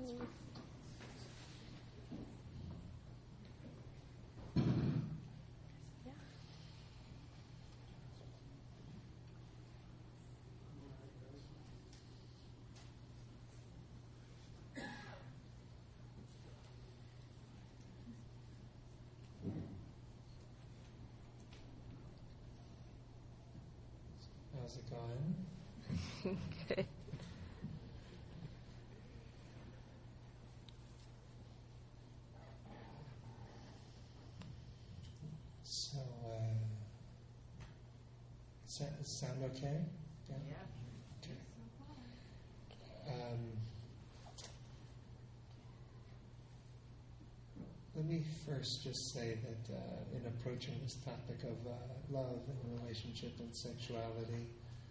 How's it going? Good. So, sound okay? Yeah. Okay. Let me first just say that in approaching this topic of love and relationship and sexuality,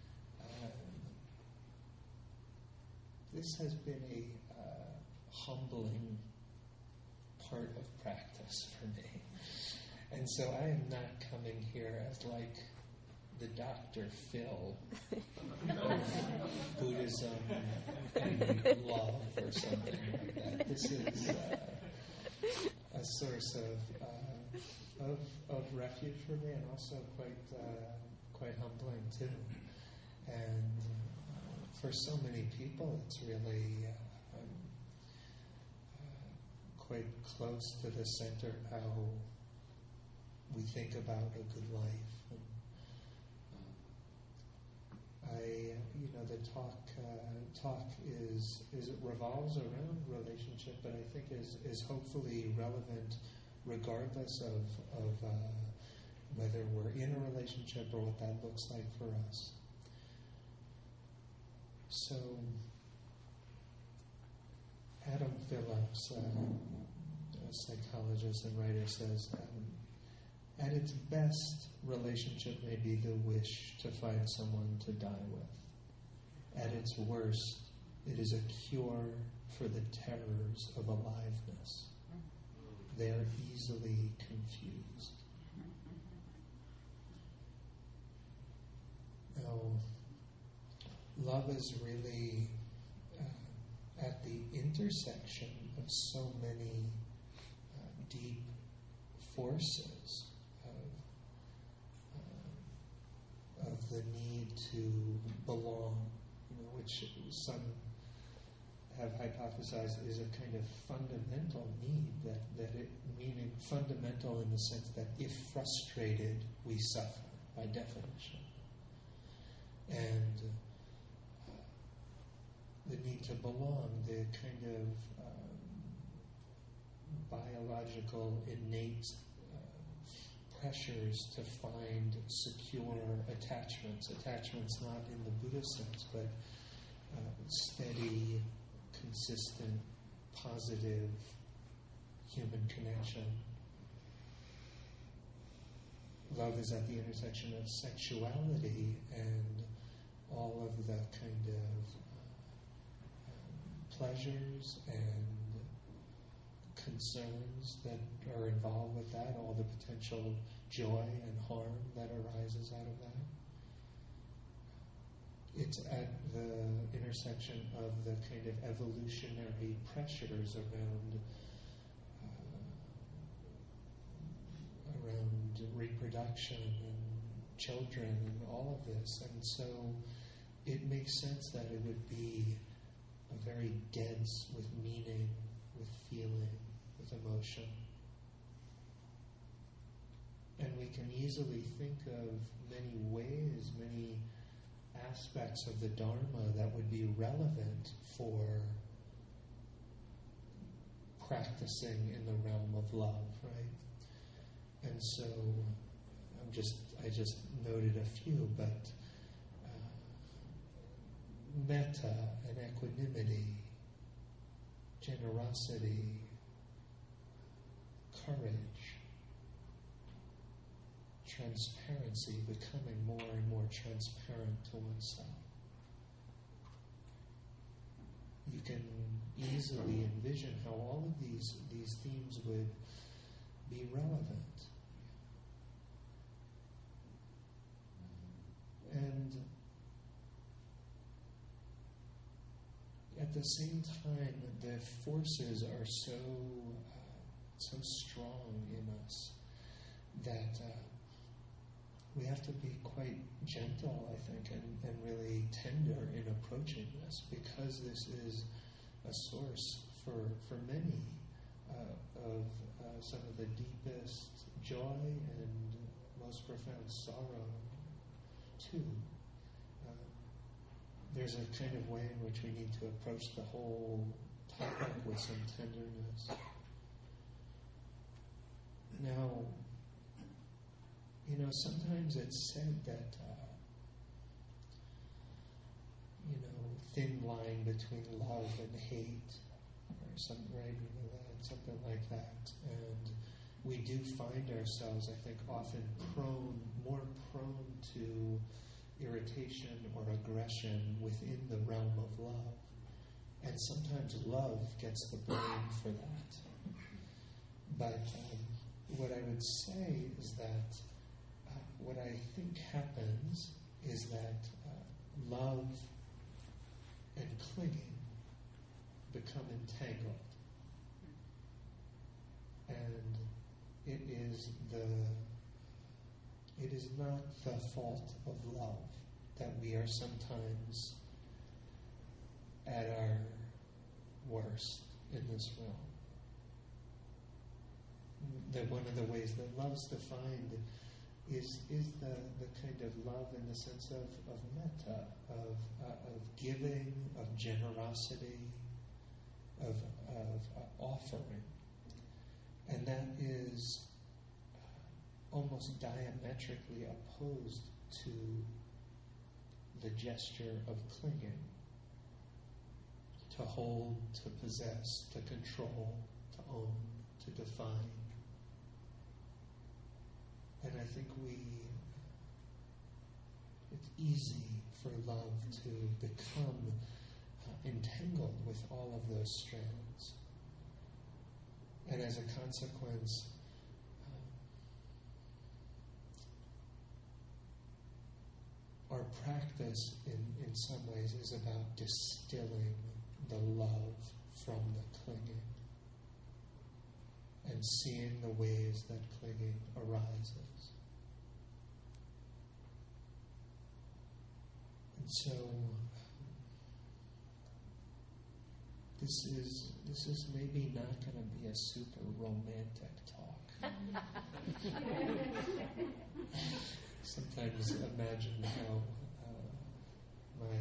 this has been a humbling part of practice for me. And so I am not coming here as like the Dr. Phil of Buddhism and love or something like that. This is a source of refuge for me, and also quite humbling too. And for so many people, it's really quite close to the center of how we think about a good life. And, the talk is it revolves around relationship, but I think is hopefully relevant regardless of whether we're in a relationship or what that looks like for us. So, Adam Phillips, a psychologist and writer, says, at its best, relationship may be the wish to find someone to die with. At its worst, it is a cure for the terrors of aliveness. They are easily confused. Now, love is really at the intersection of so many deep forces of the need to belong, which some have hypothesized is a kind of fundamental need, that it meaning fundamental in the sense that if frustrated, we suffer by definition. And the need to belong, the kind of biological, innate pressures to find secure attachments not in the Buddhist sense, but steady, consistent, positive human connection. Love is at the intersection of sexuality and all of the kind of pleasures and concerns that are involved with that, all the potential joy and harm that arises out of that. It's at the intersection of the kind of evolutionary pressures around reproduction and children and all of this. And so it makes sense that it would be a very dense with meaning, with feeling, with emotion. And we can easily think of many ways, many aspects of the Dharma that would be relevant for practicing in the realm of love, right? And so I just noted a few, but metta and equanimity, generosity, courage, transparency, becoming more and more transparent to oneself. You can easily envision how all of these themes would be relevant. And at the same time, the forces are so strong in us that we have to be quite gentle, I think, and really tender in approaching this, because this is a source for many of some of the deepest joy and most profound sorrow, too. There's a kind of way in which we need to approach the whole topic with some tenderness. Now, sometimes it's said that, thin line between love and hate, or something, right? Something like that. And we do find ourselves, I think, often more prone to irritation or aggression within the realm of love. And sometimes love gets the blame for that. But what I would say is that what I think happens is that love and clinging become entangled. And it is not the fault of love that we are sometimes at our worst in this realm. That one of the ways that love's defined is the kind of love in the sense of metta, of giving, of generosity, of offering. And that is almost diametrically opposed to the gesture of clinging. To hold, to possess, to control, to own, to define. And I think it's easy for love to become entangled with all of those strands. And as a consequence, our practice in some ways is about distilling the love from the clinging and seeing the ways that clinging arises. And so this is maybe not going to be a super romantic talk. Sometimes imagine how my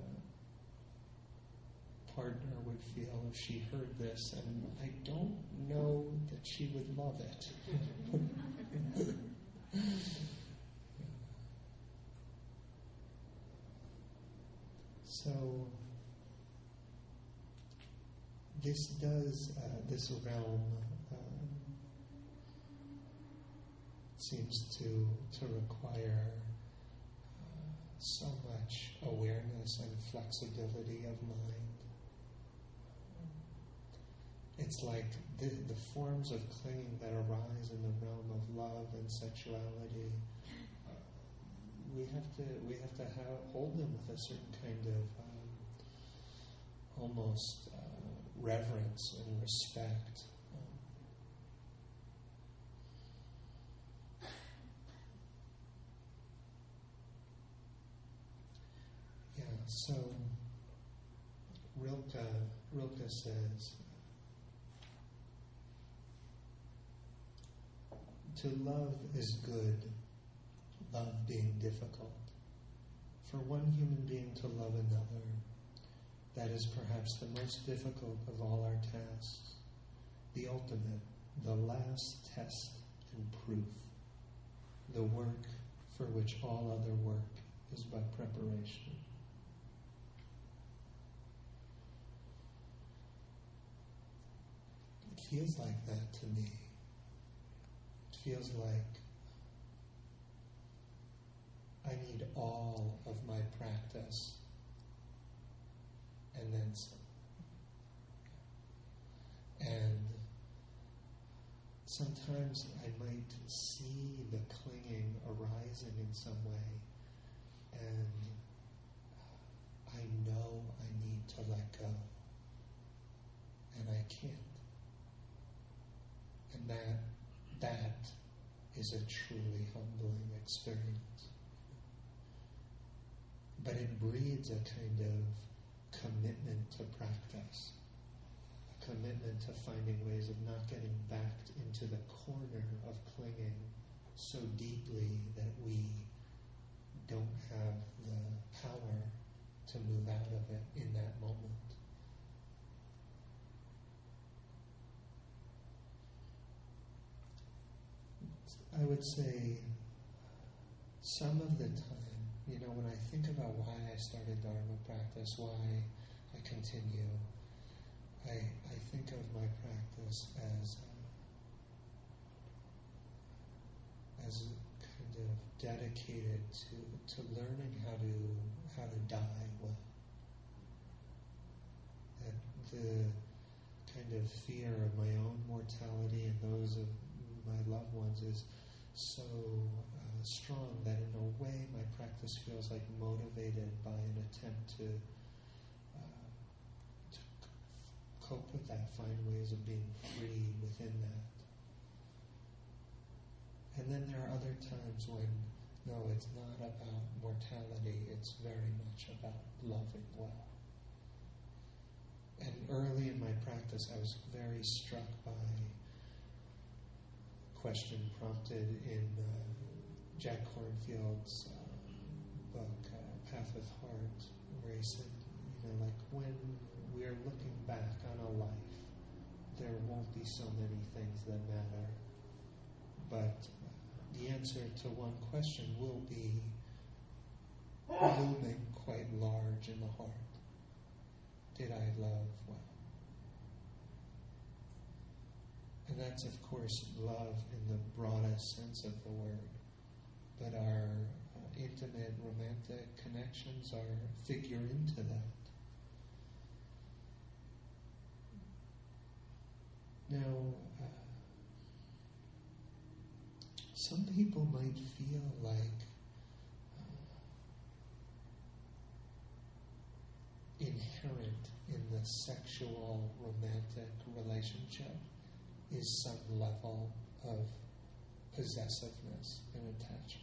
partner would feel if she heard this, and I don't know that she would love it. So this realm seems to require so much awareness and flexibility of mind. It's like the forms of clinging that arise in the realm of love and sexuality. We have to hold them with a certain kind of almost reverence and respect. So Rilke says, to love is good, love being difficult. For one human being to love another, that is perhaps the most difficult of all our tasks, the ultimate, the last test and proof, the work for which all other work is but preparation. It feels like that to me. It feels like I need all of my practice and then some. And sometimes I might see the clinging arising in some way, and I I know I need to let go, and I can't. And that is a truly humbling experience. But it breeds a kind of commitment to practice, a commitment to finding ways of not getting backed into the corner of clinging so deeply that we don't have the power to move out of it in that moment. I would say some of the time, when I think about why I started Dharma practice, why I continue, I think of my practice as kind of dedicated to learning how to die well. That the kind of fear of my own mortality and those of my loved ones is so strong that in a way my practice feels like motivated by an attempt to cope with that, find ways of being free within that. And then there are other times when, no, it's not about mortality, it's very much about loving well. And early in my practice, I was very struck by a question prompted in Jack Kornfield's book, Path with Heart, where he said, when we're looking back on a life, there won't be so many things that matter. But the answer to one question will be looming quite large in the heart. Did I love well? And that's, of course, love in the broadest sense of the word. But our intimate, romantic connections figure into that. Now, some people might feel like inherent in the sexual, romantic relationship is some level of possessiveness and attachment.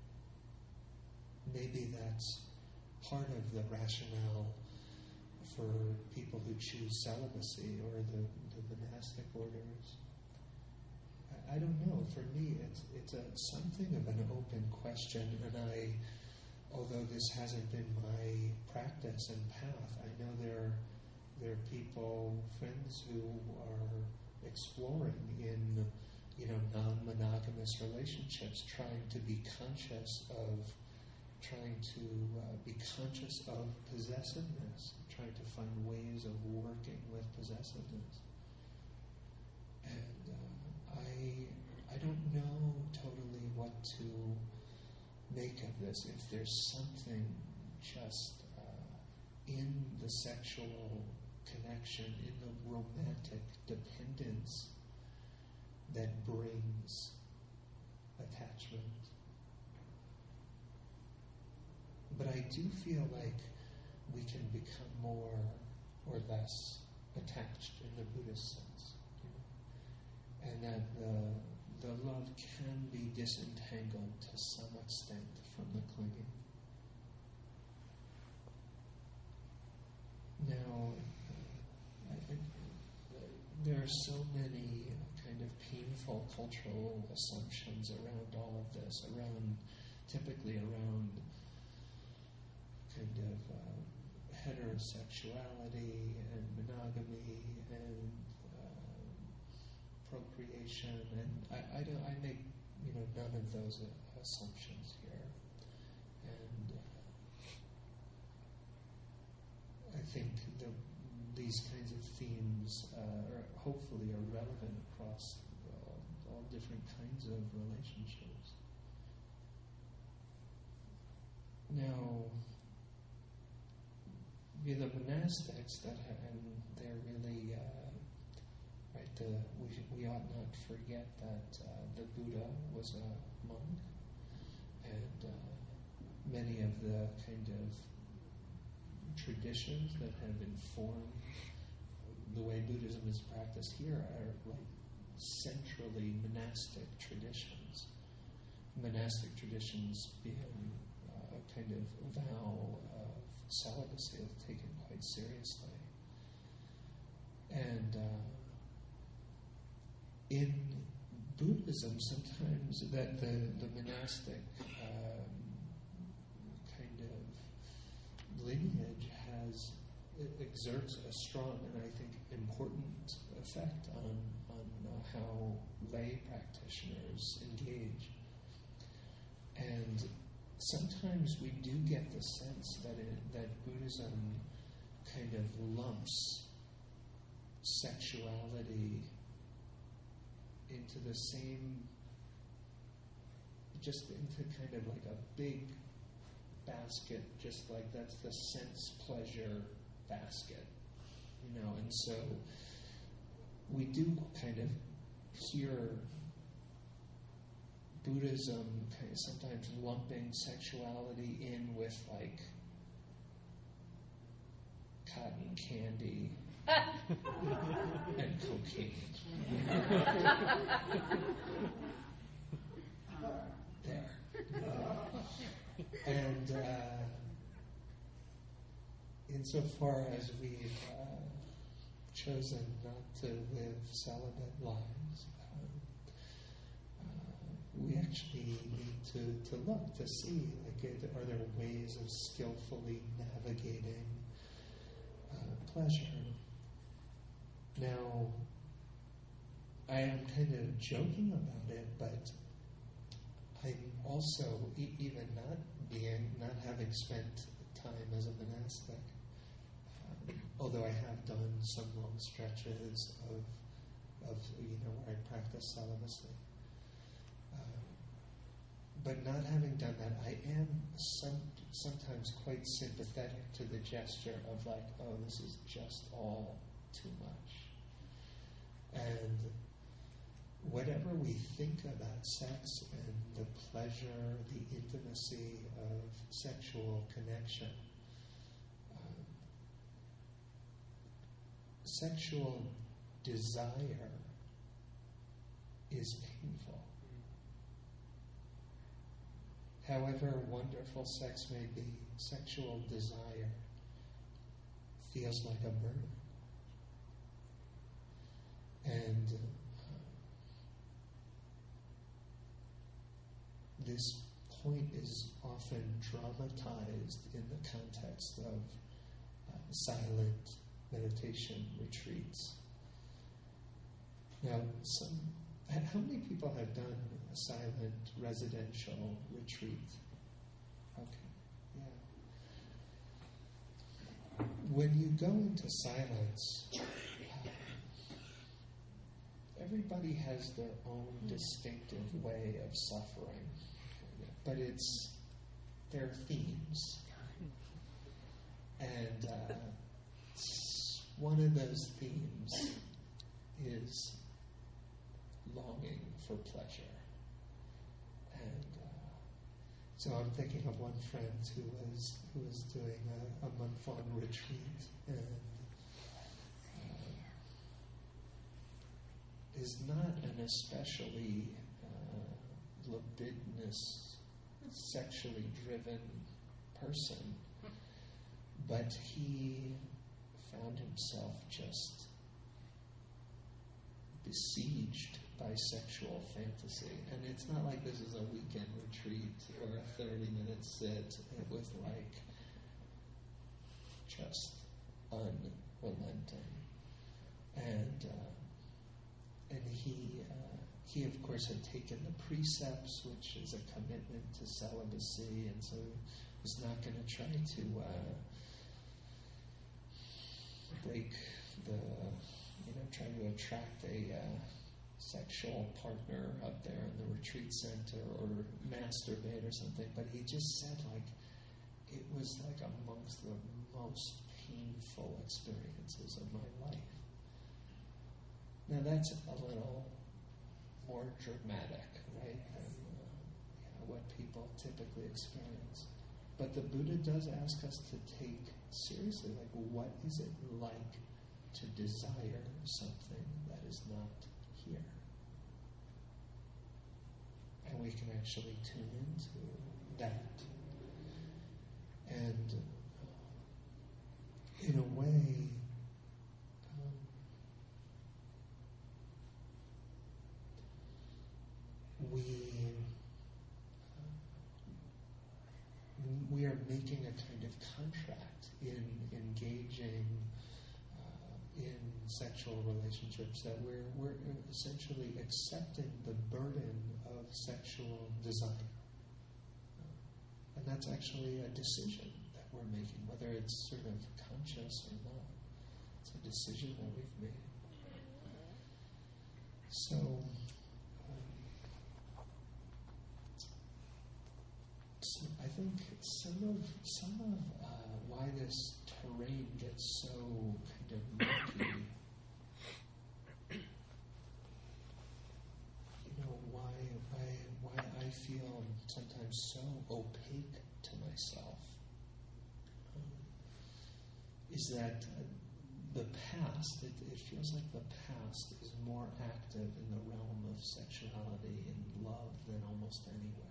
Maybe that's part of the rationale for people who choose celibacy or the monastic orders. I don't know. For me, it's something of an open question, and although this hasn't been my practice and path, I know there are people, friends who are exploring in non-monogamous relationships, trying to be conscious of possessiveness, trying to find ways of working with possessiveness. And I don't know totally what to make of this. If there's something just in the sexual connection, in the romantic dependence that brings attachment. But I do feel like we can become more or less attached in the Buddhist sense, and that the love can be disentangled to some extent from the clinging. Now, there are so many kind of painful cultural assumptions around all of this, typically around kind of heterosexuality and monogamy and procreation, and I make none of those assumptions here, and I think these kinds of themes hopefully are relevant across all different kinds of relationships. Now, the monastics they're really we ought not forget that the Buddha was a monk, and many of the kind of traditions that have informed the way Buddhism is practiced here are like centrally monastic traditions. Monastic traditions being a kind of vow of celibacy taken quite seriously. And in Buddhism, sometimes that the monastic kind of lineage exerts a strong and I think important effect on how lay practitioners engage. And sometimes we do get the sense that Buddhism kind of lumps sexuality into the same, just into kind of like a big basket, just like that's the sense pleasure basket, and so we do kind of hear Buddhism kind of sometimes lumping sexuality in with like cotton candy and cocaine. There. And insofar as we've chosen not to live celibate lives, we actually need to look to see, like, are there ways of skillfully navigating pleasure? Now, I am kind of joking about it, but I'm also, even not having spent time as a monastic, although I have done some long stretches of where I practice celibacy. But not having done that, I am sometimes quite sympathetic to the gesture of like, oh, this is just all too much. And whatever we think about sex and the pleasure, the intimacy of sexual connection, sexual desire is painful. However wonderful sex may be, sexual desire feels like a burden. And this point is often dramatized in the context of silent meditation retreats. Now, how many people have done a silent residential retreat? Okay, yeah. When you go into silence, everybody has their own distinctive way of suffering, but it's their themes. And one of those themes is longing for pleasure. And so I'm thinking of one friend who was doing a month-long retreat and is not an especially libidinous, sexually driven person, but he found himself just besieged by sexual fantasy. And it's not like this is a weekend retreat or a 30-minute sit. It was like just unrelenting. And he of course had taken the precepts, which is a commitment to celibacy, and so was not going to try to break try to attract a sexual partner up there in the retreat center or masturbate or something, but he just said it was like amongst the most painful experiences of my life. Now that's a little more dramatic, right, than what people typically experience. But the Buddha does ask us to take seriously, like, what is it like to desire something that is not here? And we can actually tune into that. And in a way, we are making a kind of contract in engaging in sexual relationships, that we're essentially accepting the burden of sexual desire. And that's actually a decision that we're making, whether it's sort of conscious or not. It's a decision that we've made. So, I think some of why this terrain gets so kind of murky, why I feel sometimes so opaque to myself, is that the past, it feels like the past is more active in the realm of sexuality and love than almost anywhere.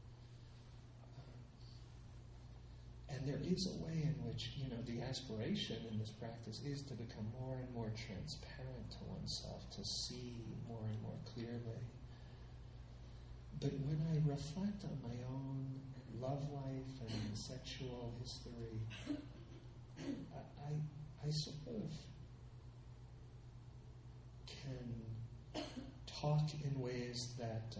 And there is a way in which, the aspiration in this practice is to become more and more transparent to oneself, to see more and more clearly. But when I reflect on my own love life and sexual history, I sort of can talk in ways that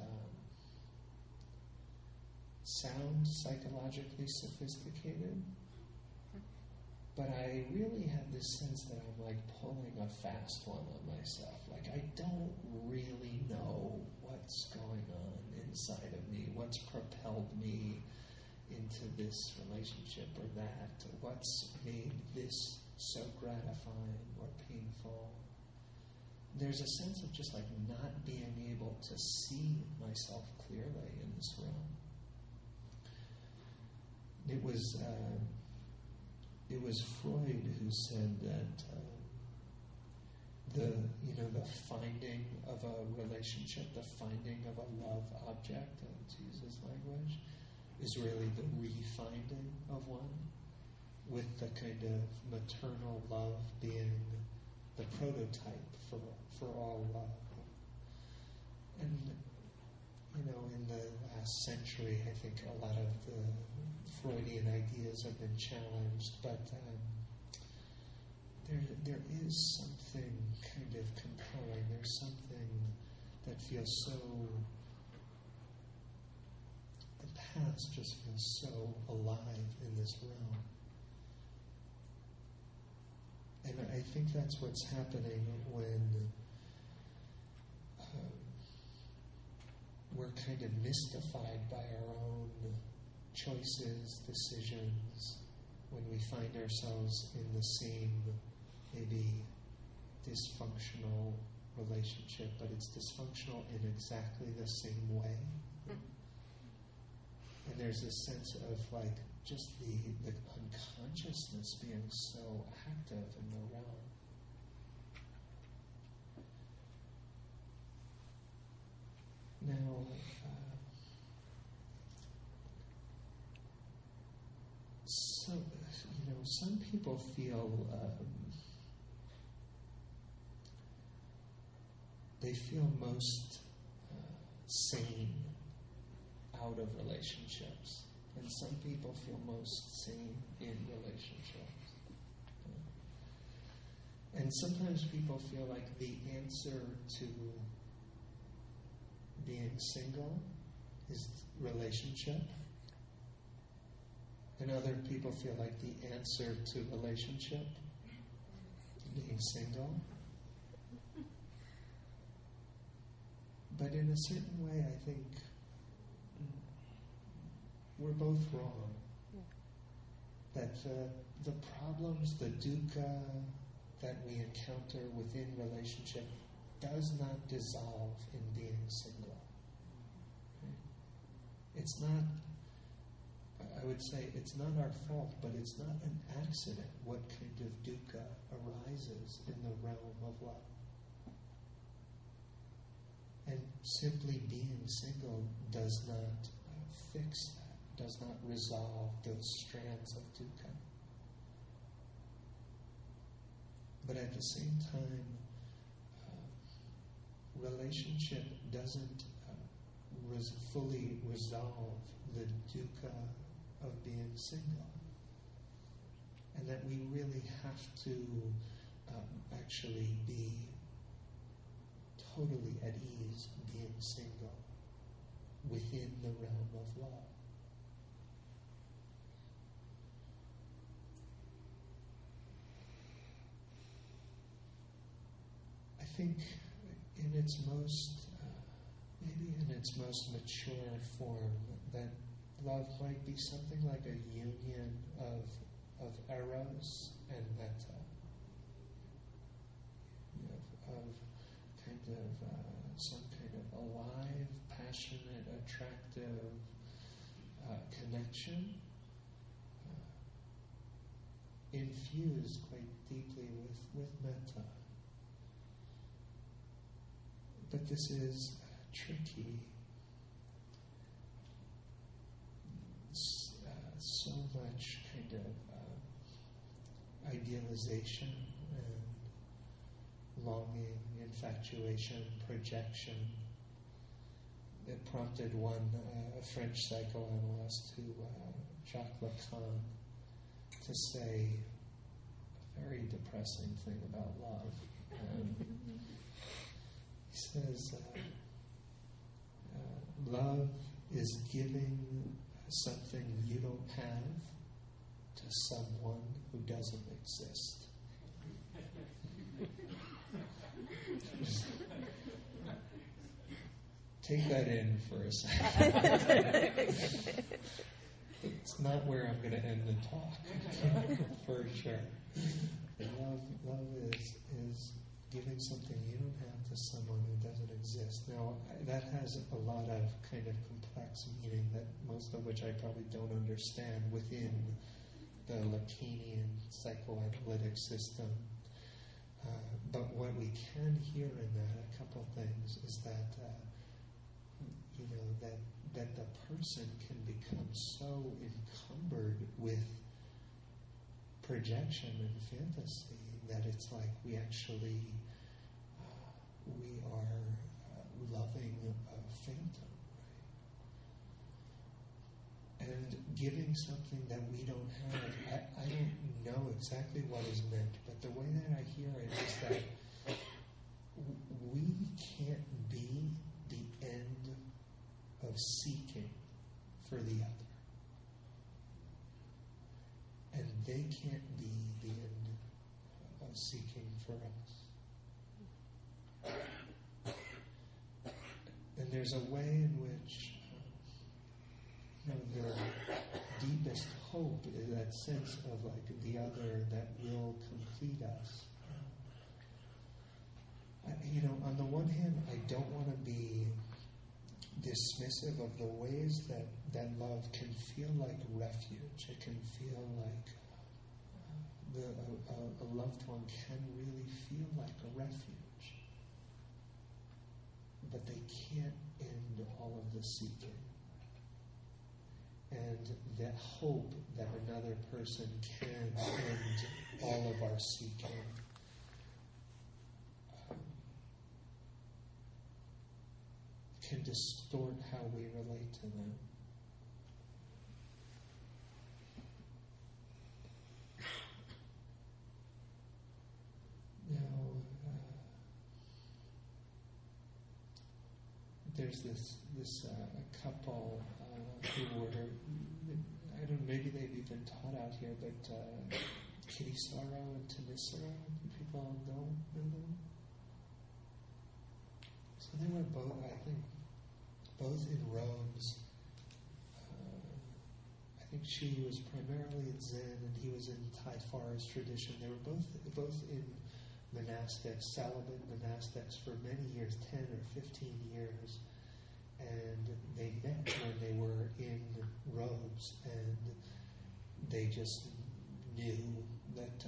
sound psychologically sophisticated, but I really have this sense that I'm like pulling a fast one on myself. Like, I don't really know what's going on inside of me, what's propelled me into this relationship or that, what's made this so gratifying or painful. There's a sense of just like not being able to see myself clearly in this realm. It was Freud who said that the finding of a relationship, the finding of a love object, to use his language, is really the refinding of one, with the kind of maternal love being the prototype for all love. And in the last century, I think a lot of the Freudian ideas have been challenged, but there is something kind of compelling. There's something that feels so, the past just feels so alive in this realm. And I think that's what's happening when we're kind of mystified by our own choices, decisions, when we find ourselves in the same, maybe dysfunctional relationship, but it's dysfunctional in exactly the same way. And there's this sense of like just the unconsciousness being so active in the realm. Now, some people feel they feel most sane out of relationships, and some people feel most sane in relationships. And sometimes people feel like the answer to being single is relationship. And other people feel like the answer to relationship, being single. But in a certain way, I think we're both wrong. That the problems, the dukkha that we encounter within relationship does not dissolve in being single. It's not I would say it's not our fault, but it's not an accident what kind of dukkha arises in the realm of love. And simply being single does not fix that, does not resolve those strands of dukkha. But at the same time, relationship doesn't fully resolve the dukkha of being single. And that we really have to actually be totally at ease being single within the realm of love. I think in its most, maybe in its most mature form, that love might be something like a union of eros and metta, of kind of some kind of alive, passionate, attractive connection, infused quite deeply with metta. But this is tricky. So much kind of idealization and longing, infatuation, projection. It prompted a French psychoanalyst, Jacques Lacan, to say a very depressing thing about love. He says, love is giving something you don't have to someone who doesn't exist. Take that in for a second. It's not where I'm going to end the talk, for sure. Love is giving something you don't have to someone who doesn't exist. Now, that has a lot of kind of complex meaning, that most of which I probably don't understand within the Lacanian psychoanalytic system. But what we can hear in that, a couple things, is that that the person can become so encumbered with projection and fantasy that it's like we actually we are loving a phantom, right? And giving something that we don't have. I don't know exactly what is meant, but the way that I hear it is that we can't be the end of seeking for the other. And they can't be the end of seeking for us. And there's a way in which their deepest hope is that sense of like the other that will complete us. On the one hand, I don't want to be dismissive of the ways that love can feel like refuge. It can feel like a loved one can really feel like a refuge. But they can't end all of the seeking. And that hope that another person can end all of our seeking can distort how we relate to them. Now, there's this couple who were, I don't know, maybe they've even taught out here, but Kittisaro and Thanissaro, do people know them? So they were both, I think, both in robes. I think she was primarily in Zen and he was in Thai forest tradition. They were both in monastics, celibate monastics for many years, 10 or 15 years. and they met when they were in robes, and they just knew that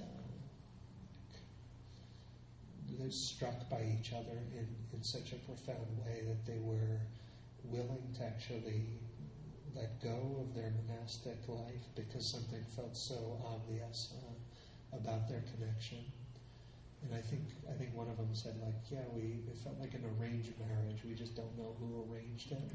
they're struck by each other in such a profound way that they were willing to actually let go of their monastic life because something felt so obvious about their connection. And I think one of them said, like, yeah, it felt like an arranged marriage. We just don't know who arranged it.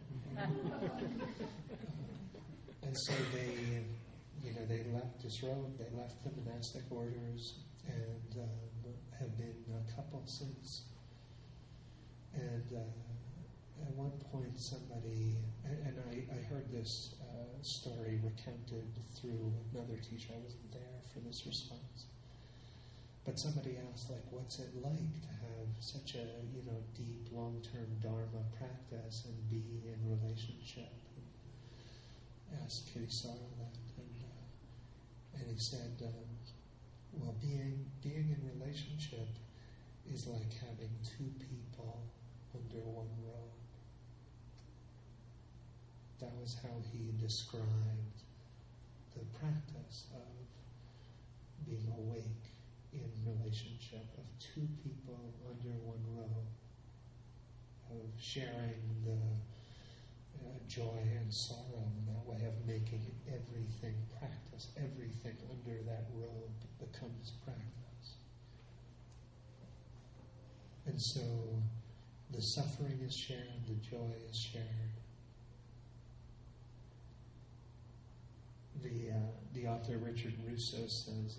And so they left this road. They left the monastic orders and have been a couple since. And at one point, somebody, and I heard this story recounted through another teacher. I wasn't there for this response. But somebody asked, like, what's it like to have such a, deep, long-term Dharma practice and be in relationship? And asked Kittisaro that, and he said, well, being in relationship is like having two people under one robe. That was how he described the practice of being awake in relationship, of two people under one robe, of sharing the joy and sorrow in that way, of making everything practice. Everything under that robe becomes practice. And so the suffering is shared, the joy is shared. The author Richard Russo says,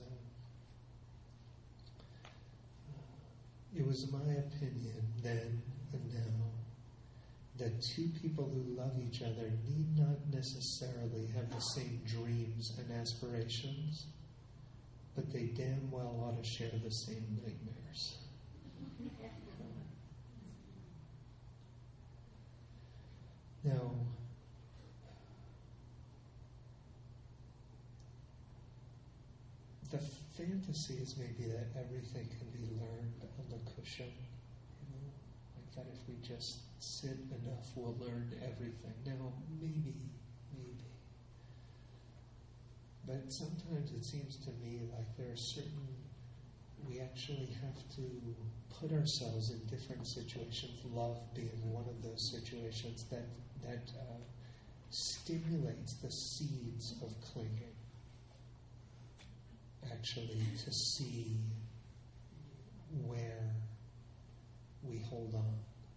it was my opinion then and now that two people who love each other need not necessarily have the same dreams and aspirations, but they damn well ought to share the same nightmares. Now, the fantasy is maybe that everything can be learned on the cushion, like that if we just sit enough, we'll learn everything. Now, maybe. But sometimes it seems to me like we actually have to put ourselves in different situations, love being one of those situations that stimulates the seeds of clinging. Actually, to see where we hold on.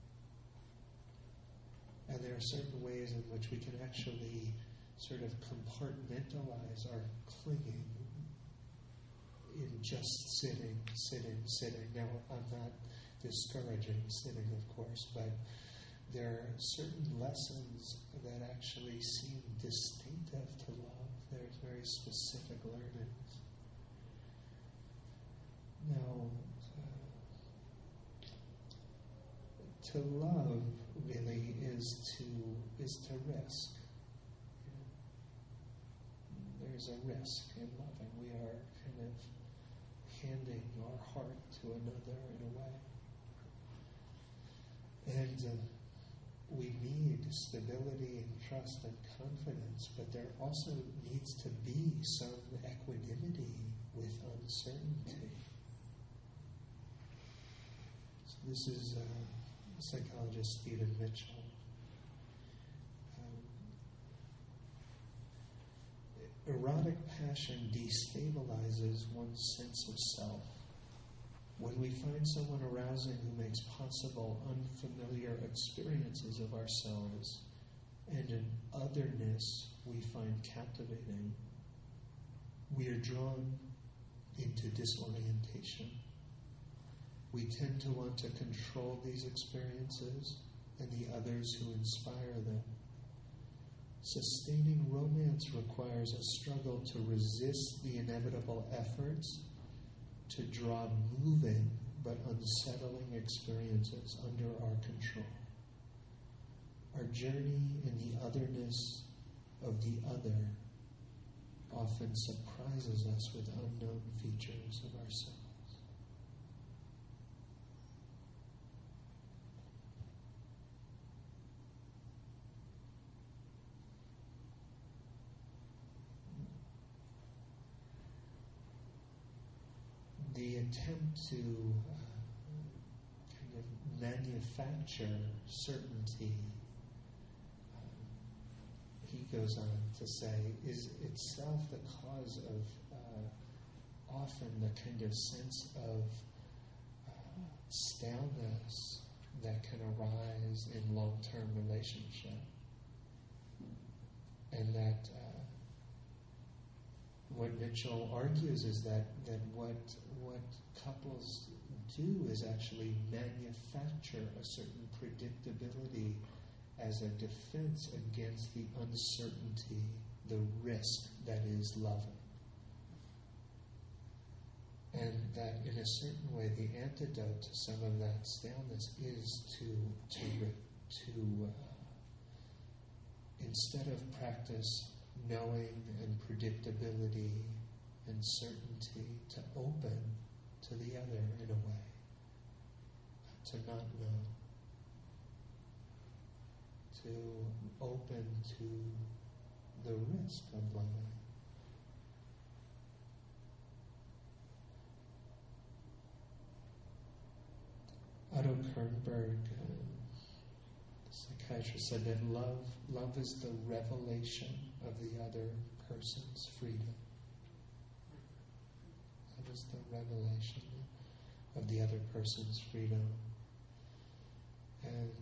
And there are certain ways in which we can actually sort of compartmentalize our clinging in just sitting. Now, I'm not discouraging sitting, of course, but there are certain lessons that actually seem distinctive to love. There's very specific learnings. Now, to love really is to risk. There's a risk in loving. We are kind of handing our heart to another in a way. And we need stability and trust and confidence, but there also needs to be some equanimity with uncertainty. This is psychologist Stephen Mitchell. Erotic passion destabilizes one's sense of self. When we find someone arousing who makes possible unfamiliar experiences of ourselves and an otherness we find captivating, we are drawn into disorientation. We tend to want to control these experiences and the others who inspire them. Sustaining romance requires a struggle to resist the inevitable efforts to draw moving but unsettling experiences under our control. Our journey in the otherness of the other often surprises us with unknown features of ourselves. the attempt to kind of manufacture certainty, he goes on to say, is itself the cause of often the kind of sense of staleness that can arise in long-term relationship. And that what Mitchell argues is that what couples do is actually manufacture a certain predictability as a defense against the uncertainty, the risk that is loving. And that in a certain way, the antidote to some of that staleness is to instead of practice knowing and predictability and certainty, to open to the other in a way, to not know, to open to the risk of loving. Otto Kernberg, psychiatrist, said that love is the revelation of the other person's freedom. That is the revelation of the other person's freedom. And,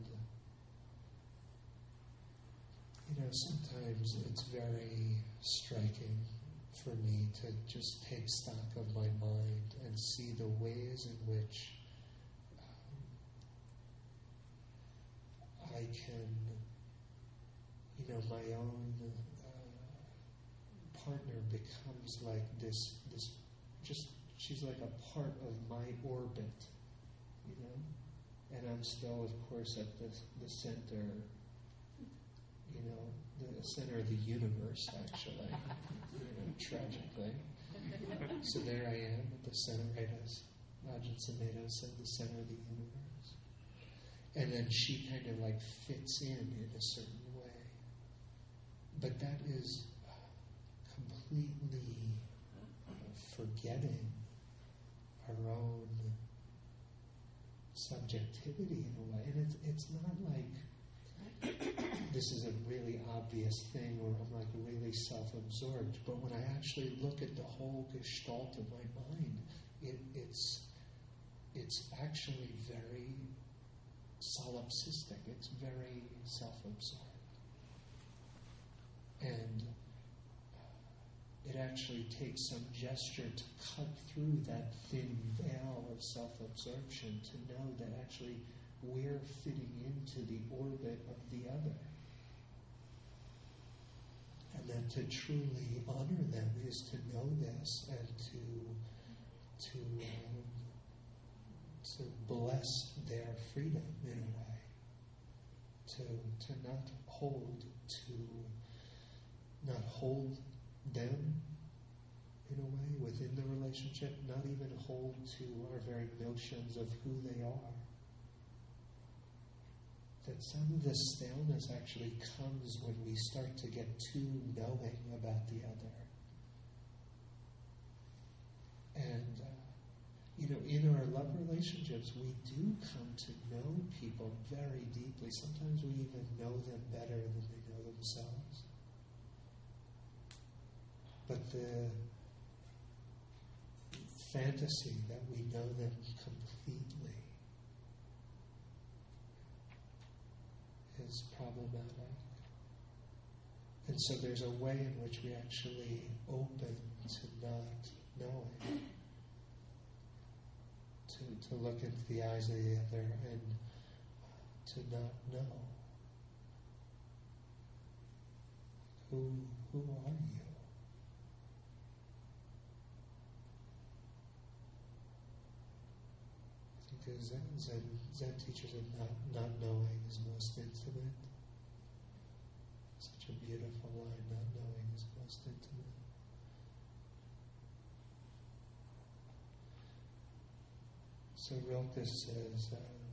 sometimes it's very striking for me to just take stock of my mind and see the ways in which I can, my own partner becomes like this, she's like a part of my orbit, and I'm still, of course, at the center, the center of the universe, actually, tragically. So there I am at the center, right as Ajahn Sumedho said, the center of the universe. And then she kind of like fits in a certain way. But that is completely forgetting our own subjectivity in a way. And it's not like this is a really obvious thing where I'm like really self-absorbed. But when I actually look at the whole gestalt of my mind, it's actually very solipsistic. It's very self-absorbed. And it actually takes some gesture to cut through that thin veil of self-absorption to know that actually we're fitting into the orbit of the other. And then to truly honor them is to know this and to bless their freedom in a way, to not hold them in a way within the relationship, not even hold to our very notions of who they are. That some of this staleness actually comes when we start to get too knowing about the other. And in our love relationships, we do come to know people very deeply. Sometimes we even know them better than they know themselves. But the fantasy that we know them completely is problematic. And so there's a way in which we actually open to not knowing. To look into the eyes of the other and to not know. Who are you? I think the Zen teachers said not knowing is most intimate. Such a beautiful line, not knowing is most intimate. So Rilke says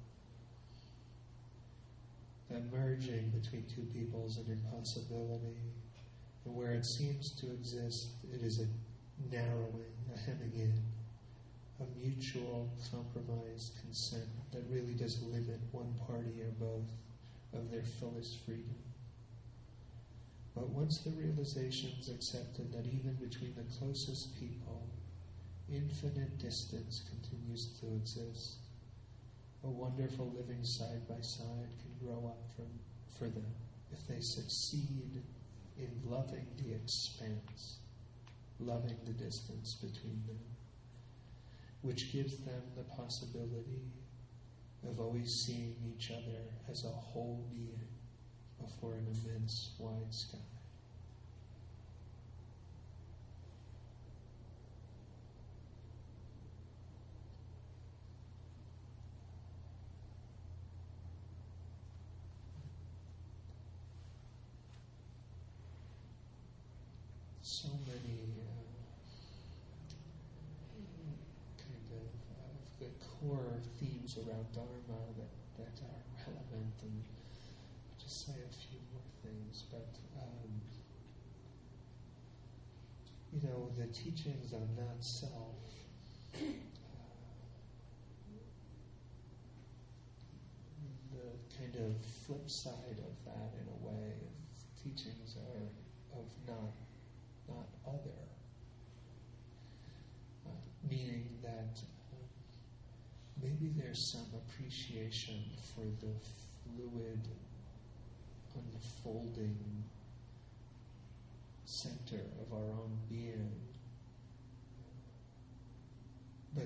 that merging between two people is an impossibility, and where it seems to exist, it is a narrowing, a hemming in a mutual compromise consent that really does limit one party or both of their fullest freedom. But once the realization is accepted that even between the closest people, infinite distance continues to exist, a wonderful living side by side can grow up for them if they succeed in loving the expanse, loving the distance between them, which gives them the possibility of always seeing each other as a whole being before an immense wide sky. So many the core themes around Dharma that are relevant, and I'll just say a few more things. But the teachings on not self. The kind of flip side of that, in a way, teachings are of not other, meaning that maybe there's some appreciation for the fluid, unfolding center of our own being, but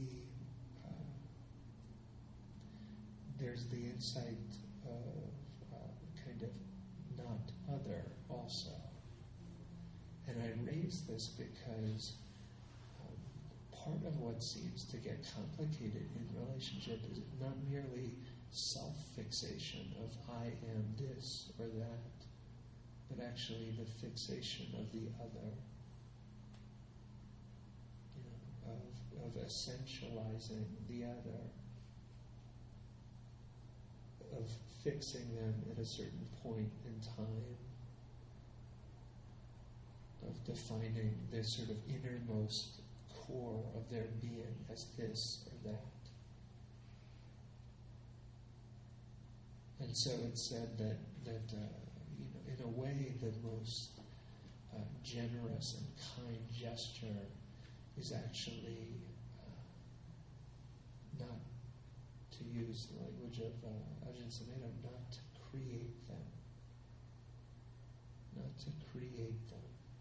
there's the insight of kind of not other also. And I raise this because part of what seems to get complicated in relationship is not merely self-fixation of I am this or that, but actually the fixation of the other, of essentializing the other, of fixing them at a certain point in time, of defining the sort of innermost core of their being as this or that. And so it's said that in a way, the most generous and kind gesture is actually not, to use the language of Ajahn Sumedho, not to create them. Not to create them.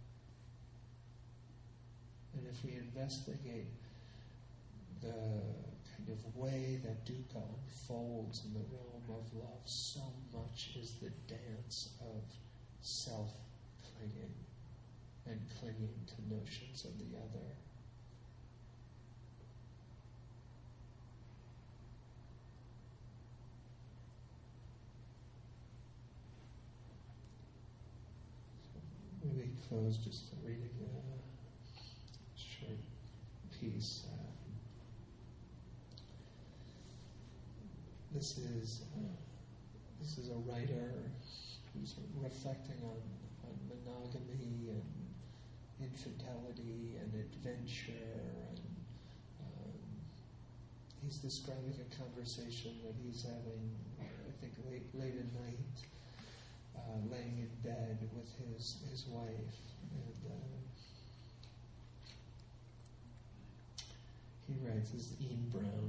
And if we investigate the kind of way that dukkha unfolds in the realm of love, so much is the dance of self-clinging and clinging to notions of the other. So maybe close just reading a short piece. This is a writer who's reflecting on monogamy and infidelity and adventure, and he's describing a conversation that he's having, I think, late at night, laying in bed with his wife, and he writes, this is Ian Brown.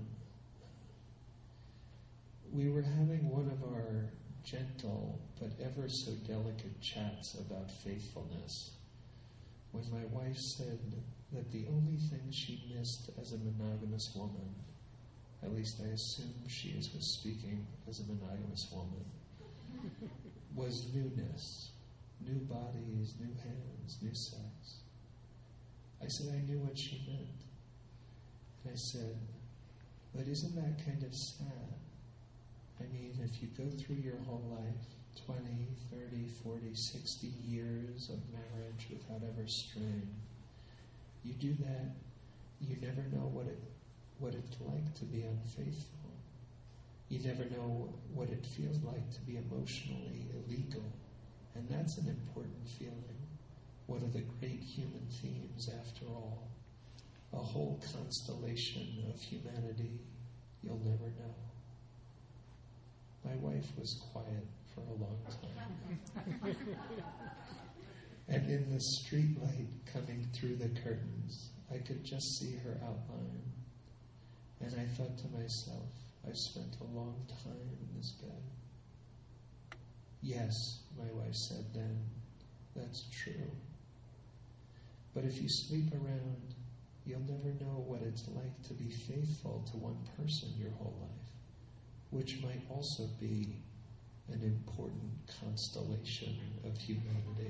We were having one of our gentle but ever so delicate chats about faithfulness when my wife said that the only thing she missed as a monogamous woman, at least I assume she was speaking as a monogamous woman, was newness, new bodies, new hands, new sex. I said I knew what she meant. And I said, but isn't that kind of sad? I mean, if you go through your whole life, 20, 30, 40, 60 years of marriage without ever straying, you do that, you never know what it's like to be unfaithful. You never know what it feels like to be emotionally illegal. And that's an important feeling. One of the great human themes, after all. a whole constellation of humanity you'll never know. My wife was quiet for a long time. And in the street light coming through the curtains, I could just see her outline. And I thought to myself, I've spent a long time in this bed. Yes, my wife said then, that's true. But if you sleep around, you'll never know what it's like to be faithful to one person your whole life, which might also be an important constellation of humanity.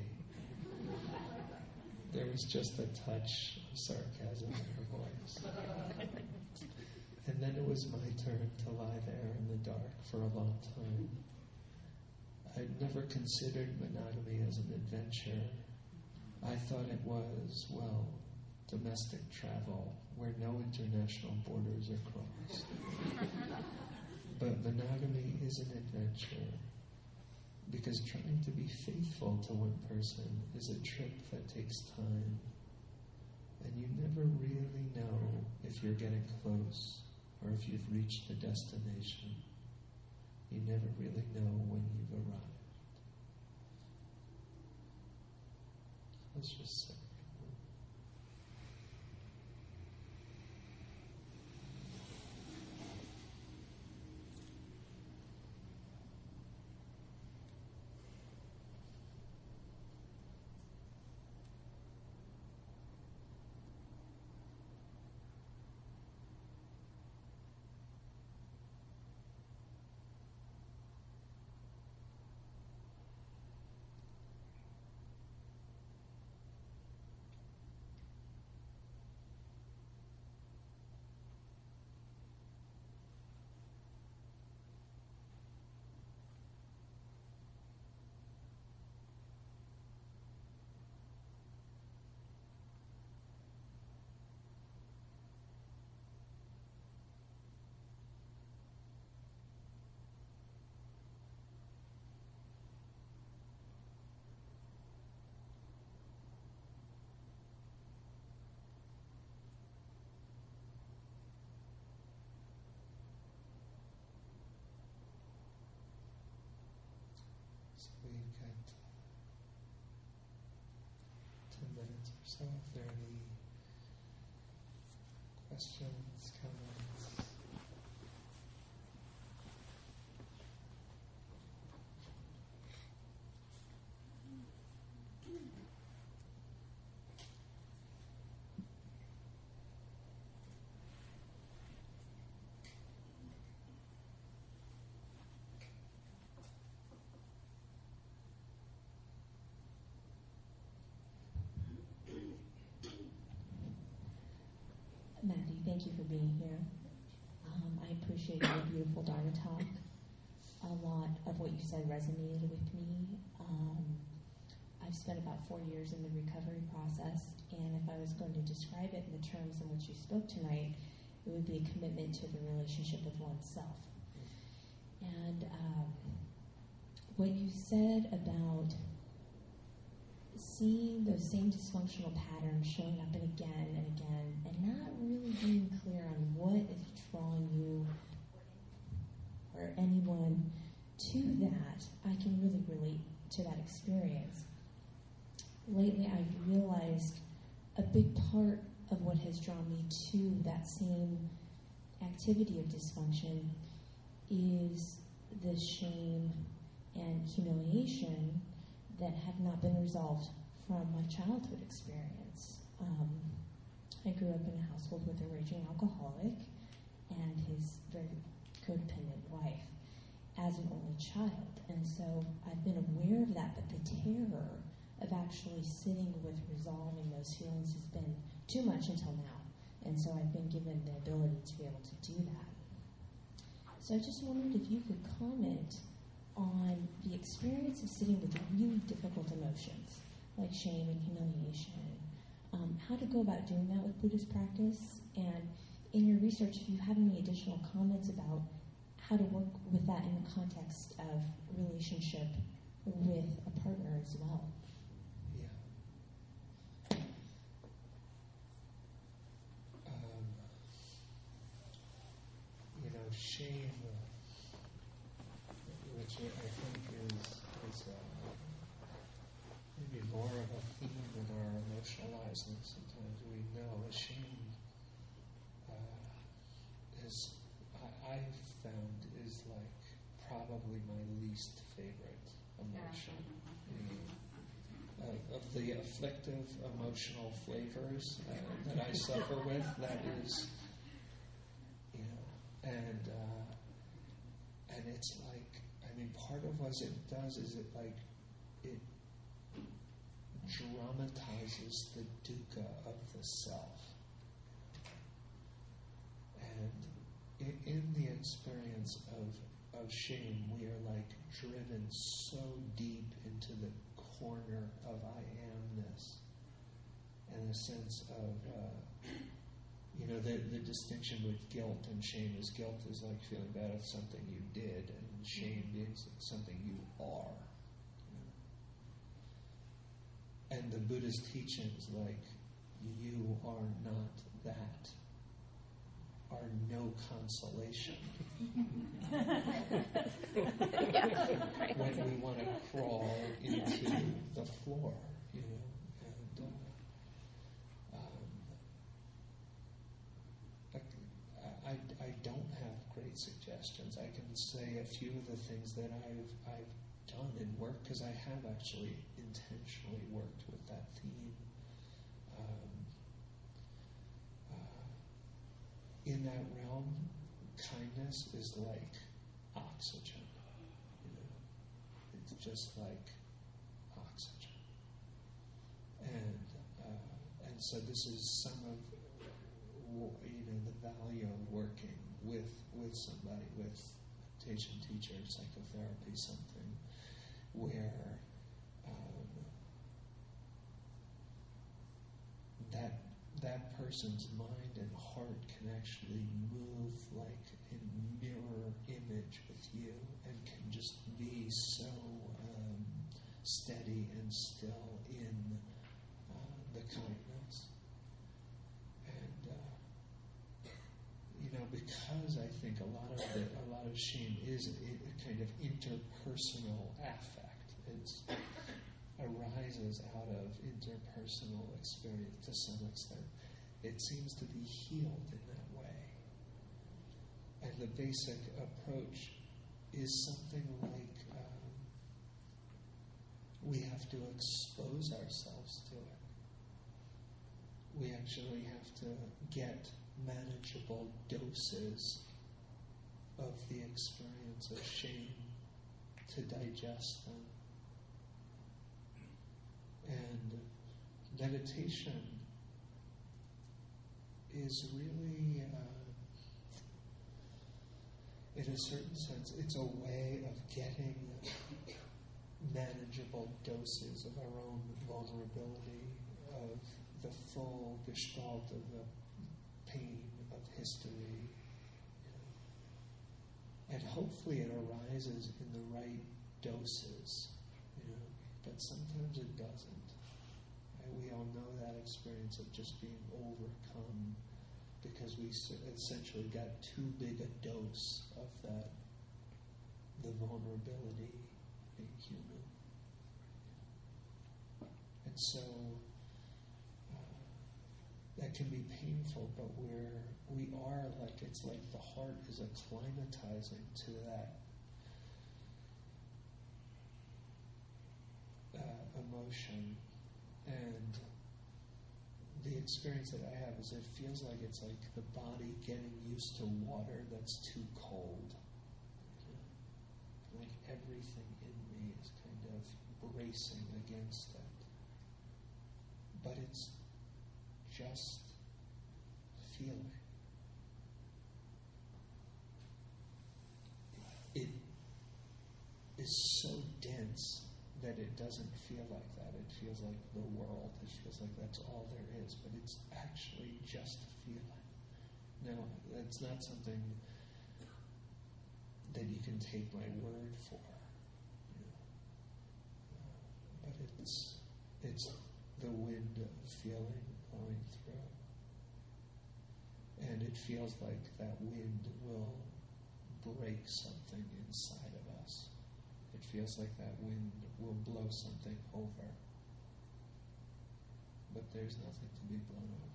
There was just a touch of sarcasm in her voice. And then it was my turn to lie there in the dark for a long time. I'd never considered monogamy as an adventure. I thought it was, well, domestic travel where no international borders are crossed. But monogamy is an adventure because trying to be faithful to one person is a trip that takes time. And you never really know if you're getting close or if you've reached the destination. You never really know when you've arrived. Let's just say. We've got 10 minutes or so. If there are any questions, comments. Matthew, thank you for being here. I appreciate your beautiful Dharma talk. A lot of what you said resonated with me. I've spent about 4 years in the recovery process, and if I was going to describe it in the terms in which you spoke tonight, it would be a commitment to the relationship with oneself. And what you said about seeing those same dysfunctional patterns showing up again and again, and not really being clear on what is drawing you or anyone to that, I can really relate to that experience. Lately, I've realized a big part of what has drawn me to that same activity of dysfunction is the shame and humiliation that have not been resolved from my childhood experience. I grew up in a household with a raging alcoholic and his very codependent wife as an only child. And so I've been aware of that, but the terror of actually sitting with resolving those feelings has been too much until now. And so I've been given the ability to be able to do that. So I just wondered if you could comment on the experience of sitting with really difficult emotions, like shame and humiliation, how to go about doing that with Buddhist practice, and in your research, if you have any additional comments about how to work with that in the context of relationship with a partner as well. Yeah. shame, which I think is maybe more of a theme in our emotional lives than sometimes we know. Shame I've found is like probably my least favorite emotion. Of the afflictive emotional flavors that I suffer with, that is, and it's like, I mean, part of what it does is it dramatizes the dukkha of the self. And in the experience of shame, we are like driven so deep into the corner of I amness, and a sense of the distinction with guilt and shame is guilt is like feeling bad of something you did, and shame is something you are. And the Buddha's teachings, like, you are not that, are no consolation. When we want to crawl into the floor, and I don't have great suggestions. I can say a few of the things that I've done in work, because I have actually intentionally worked with that theme. In that realm, kindness is like oxygen. It's just like oxygen. And so this is some of the value of working with somebody, with a meditation teacher, psychotherapy, something where that person's mind and heart can actually move like in mirror image with you, and can just be so steady and still in the kindness. And because I think a lot of shame is a kind of interpersonal affect. It arises out of interpersonal experience to some extent. It seems to be healed in that way. And the basic approach is something like we have to expose ourselves to it. We actually have to get manageable doses of the experience of shame to digest them. And meditation is really, in a certain sense, it's a way of getting manageable doses of our own vulnerability, of the full gestalt of the pain of history. And hopefully it arises in the right doses, but sometimes it doesn't. We all know that experience of just being overcome because we essentially got too big a dose of the vulnerability being human. And so that can be painful, but we are like, it's like the heart is acclimatizing to that emotion. And the experience that I have is it feels like it's like the body getting used to water that's too cold. Like everything in me is kind of bracing against it. But it's just feeling. It is so dense that it doesn't feel like that. It feels like the world. It feels like that's all there is. But it's actually just feeling. Now, that's not something that you can take my word for. But it's the wind of feeling blowing through. And it feels like that wind will break something inside of us. It feels like that wind will blow something over. But there's nothing to be blown over.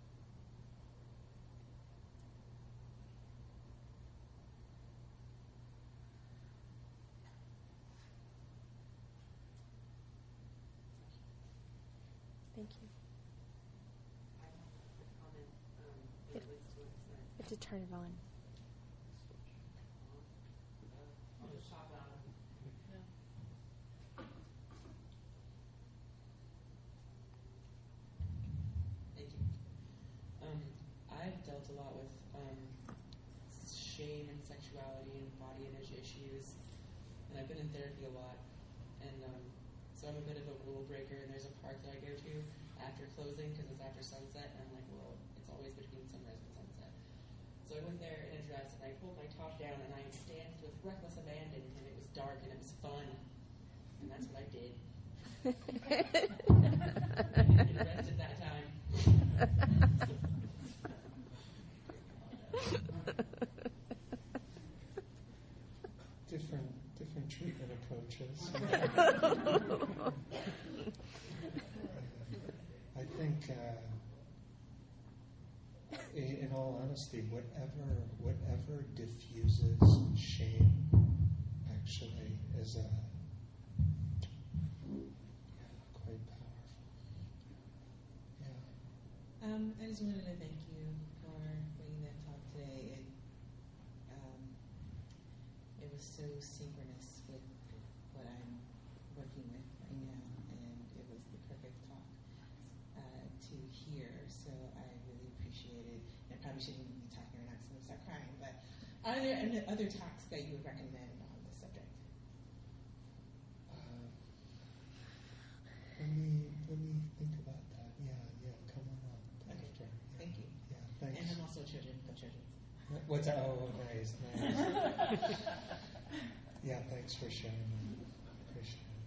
Thank you. I have a quick comment Yep. relates to what you said. You have to turn it on. I'll just talk about it. Thank you. I've dealt a lot with shame and sexuality and body image issues, and I've been in therapy a lot. And so I'm a bit of a rule breaker, and there's a park that I go to after closing because it's after sunset, and I'm like, well, it's always between sunrise and sunset. So I went there in a dress, and I pulled my top down, and I danced with reckless abandon, and it was dark, and it was fun. And that's what I did. Get arrested that time. Different treatment approaches. I think, in all honesty, whatever diffuses shame actually is quite powerful. Yeah. I just wanted to thank you for bringing that talk today. It was so synchronous with what I'm working with right now, and it was the perfect talk to hear. So I really appreciate it. And I probably shouldn't even be talking right now because I'm going to start crying. But are there any other talks that you would recommend on this subject? Let me think about that. Yeah, come on up. Okay, After. Yeah. thank you. Yeah, thanks. And I'm also children. What's that? Oh, nice. Yeah, thanks for sharing that. Appreciate it.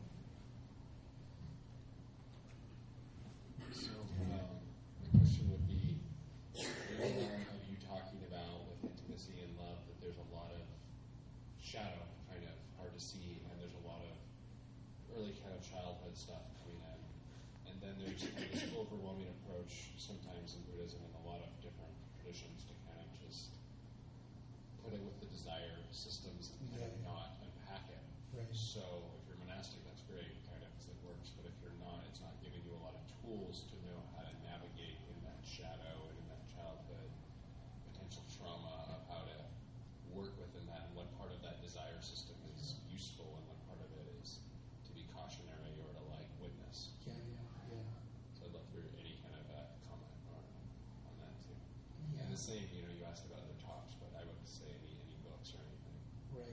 So, the question would be, there's a lot of you talking about with intimacy and love that there's a lot of shadow, kind of hard to see, and there's a lot of early kind of childhood stuff coming in. And then there's kind of this overwhelming approach sometimes in Buddhism and a lot of different traditions to kind of just put it with the desire systems and kind of not unpack it. Right. So if you're monastic, that's great, kind of, because it works. But if you're not, it's not giving you a lot of tools to know how to navigate in that shadow and in that childhood potential trauma of how to work within that and what part of that desire system is useful and what part of it is to be cautionary or to like witness. Yeah. So I'd love for any kind of comment on that too. Yeah. And the same, you asked about other talks, but I would say any books or anything. Right.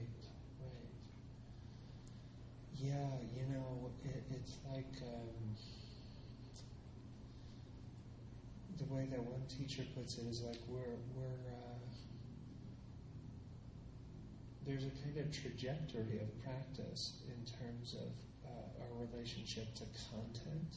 Yeah, it's like the way that one teacher puts it is like we're there's a kind of trajectory of practice in terms of our relationship to content.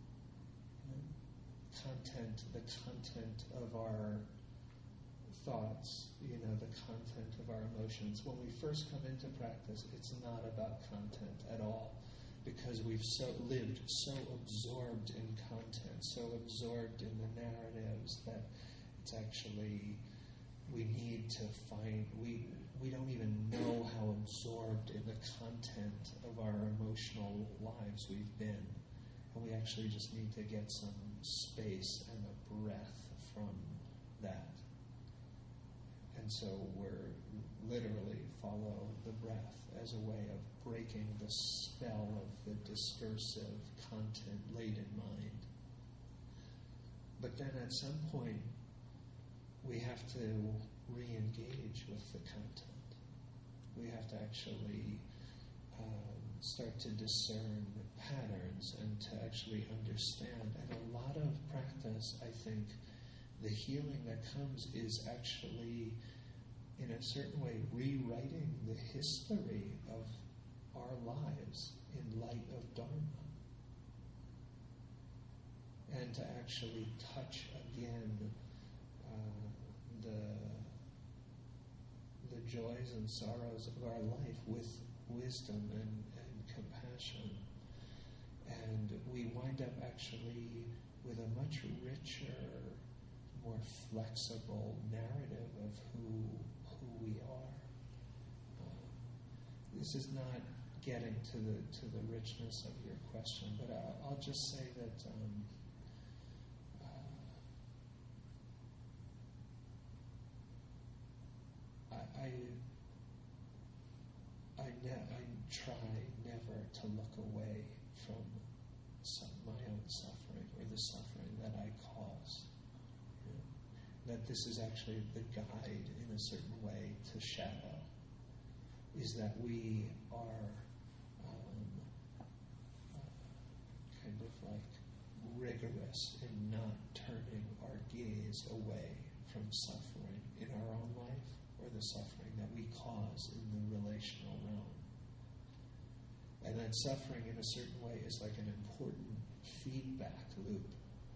The content of our thoughts, the content of our emotions. When we first come into practice, it's not about content at all, because we've lived so absorbed in content, so absorbed in the narratives that it's actually, we need to find, we don't even know how absorbed in the content of our emotional lives we've been. And we actually just need to get some space and a breath from that. And so we're literally follow the breath as a way of breaking the spell of the discursive, content-laden mind. But then at some point, we have to re-engage with the content. We have to actually start to discern patterns and to actually understand. And a lot of practice, I think, the healing that comes is actually, in a certain way, rewriting the history of our lives in light of Dharma. And to actually touch again the joys and sorrows of our life with wisdom and compassion. And we wind up actually with a much richer, more flexible narrative of who we are. This is not getting to the richness of your question, but I'll just say that I try never to look away from my own suffering or the suffering that I cause. That this is actually the guide in a certain way to shadow, is that we are kind of like rigorous in not turning our gaze away from suffering in our own life or the suffering that we cause in the relational realm. And that suffering in a certain way is like an important feedback loop.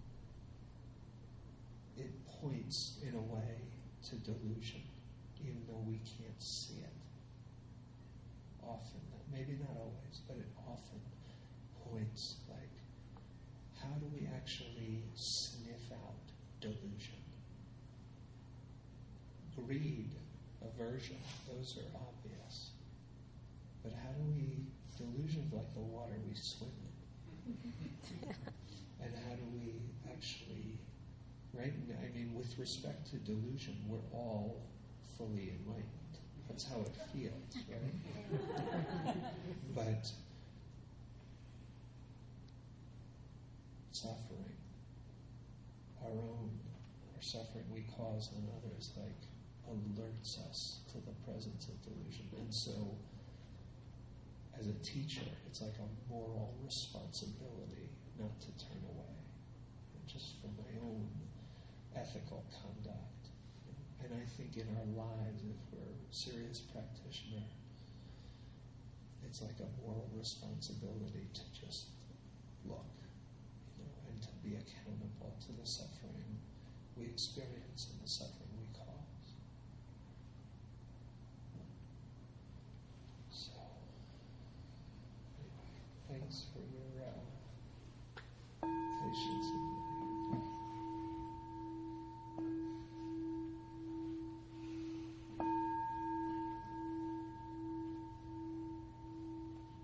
It points in a way to delusion, even though we can't see it. Often, maybe not always, but it often points like, how do we actually sniff out delusion? Greed, aversion, those are obvious. But how do we, delusion's like the water we swim in. And how do we actually, right? I mean, with respect to delusion, we're all fully enlightened. That's how it feels, right? But suffering, our suffering we cause on others, like alerts us to the presence of delusion. And so, as a teacher, it's like a moral responsibility not to turn away, just for my own ethical conduct. And I think in our lives, if we're a serious practitioner, it's like a moral responsibility to just look, and to be accountable to the suffering we experience and the suffering